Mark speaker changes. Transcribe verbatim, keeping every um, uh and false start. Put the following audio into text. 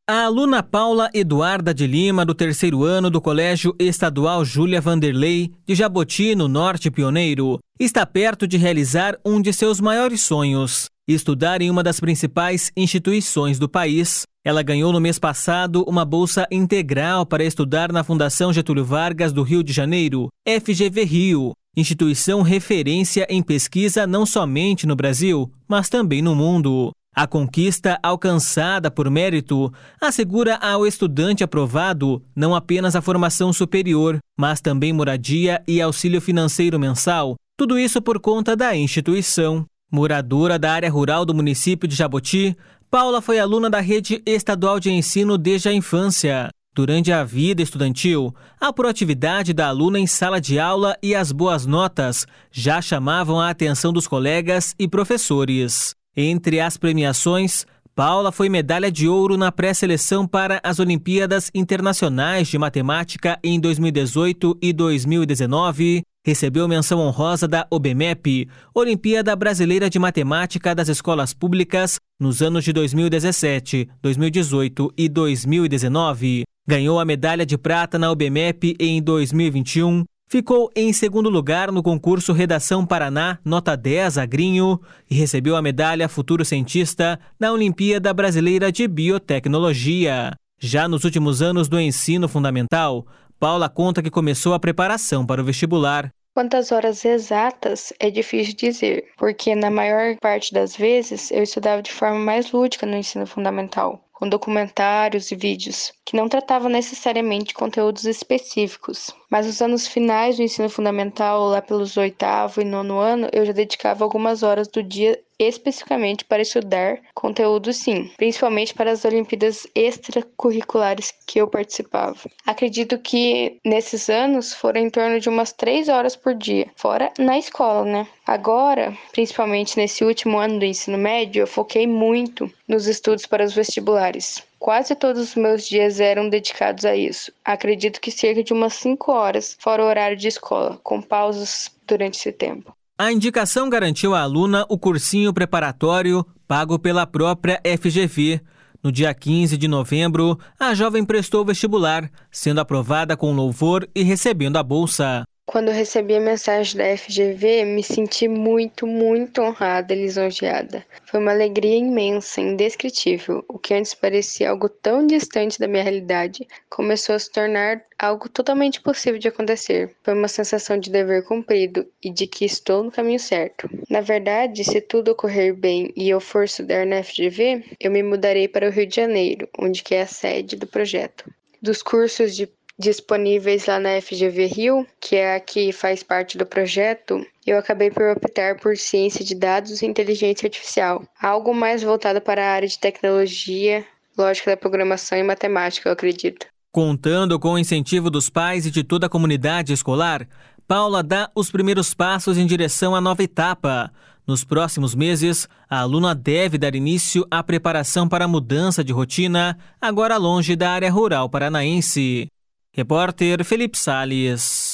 Speaker 1: A aluna Paula Eduarda de Lima, do terceiro ano do Colégio Estadual Júlia Vanderlei, de Jaboti, no Norte Pioneiro, está perto de realizar um de seus maiores sonhos, estudar em uma das principais instituições do país. Ela ganhou no mês passado uma bolsa integral para estudar na Fundação Getúlio Vargas do Rio de Janeiro, F G V Rio, instituição referência em pesquisa não somente no Brasil, mas também no mundo. A conquista alcançada por mérito assegura ao estudante aprovado não apenas a formação superior, mas também moradia e auxílio financeiro mensal, tudo isso por conta da instituição. Moradora da área rural do município de Jaboti, Paula foi aluna da rede estadual de ensino desde a infância. Durante a vida estudantil, a proatividade da aluna em sala de aula e as boas notas já chamavam a atenção dos colegas e professores. Entre as premiações, Paula foi medalha de ouro na pré-seleção para as Olimpíadas Internacionais de Matemática em dois mil e dezoito e dois mil e dezenove, recebeu menção honrosa da OBMEP, Olimpíada Brasileira de Matemática das Escolas Públicas, nos anos de dois mil e dezessete, dois mil e dezoito e dois mil e dezenove, ganhou a medalha de prata na OBMEP em dois mil e vinte e um, ficou em segundo lugar no concurso Redação Paraná, nota dez Agrinho, e recebeu a medalha Futuro Cientista na Olimpíada Brasileira de Biotecnologia. Já nos últimos anos do ensino fundamental, Paula conta que começou a preparação para o vestibular.
Speaker 2: Quantas horas exatas é difícil dizer, porque na maior parte das vezes eu estudava de forma mais lúdica no ensino fundamental, com documentários e vídeos, que não tratavam necessariamente conteúdos específicos. Mas nos anos finais do ensino fundamental, lá pelos oitavo e nono ano, eu já dedicava algumas horas do dia especificamente para estudar conteúdo, sim, principalmente para as Olimpíadas extracurriculares que eu participava. Acredito que nesses anos foram em torno de umas três horas por dia, fora na escola, né? Agora, principalmente nesse último ano do ensino médio, eu foquei muito nos estudos para os vestibulares. Quase todos os meus dias eram dedicados a isso. Acredito que cerca de umas cinco horas, fora o horário de escola, com pausas durante esse tempo.
Speaker 1: A indicação garantiu à aluna o cursinho preparatório pago pela própria F G V. No dia quinze de novembro, a jovem prestou o vestibular, sendo aprovada com louvor e recebendo a bolsa.
Speaker 2: Quando eu recebi a mensagem da F G V, me senti muito, muito honrada e lisonjeada. Foi uma alegria imensa, indescritível. O que antes parecia algo tão distante da minha realidade, começou a se tornar algo totalmente possível de acontecer. Foi uma sensação de dever cumprido e de que estou no caminho certo. Na verdade, se tudo ocorrer bem e eu for estudar na F G V, eu me mudarei para o Rio de Janeiro, onde que é a sede do projeto. Dos cursos de disponíveis lá na F G V Rio, que é a que faz parte do projeto, eu acabei por optar por ciência de dados e inteligência artificial, algo mais voltado para a área de tecnologia, lógica da programação e matemática, eu acredito.
Speaker 1: Contando com o incentivo dos pais e de toda a comunidade escolar, Paula dá os primeiros passos em direção à nova etapa. Nos próximos meses, a aluna deve dar início à preparação para a mudança de rotina, agora longe da área rural paranaense. Repórter Felipe Salles.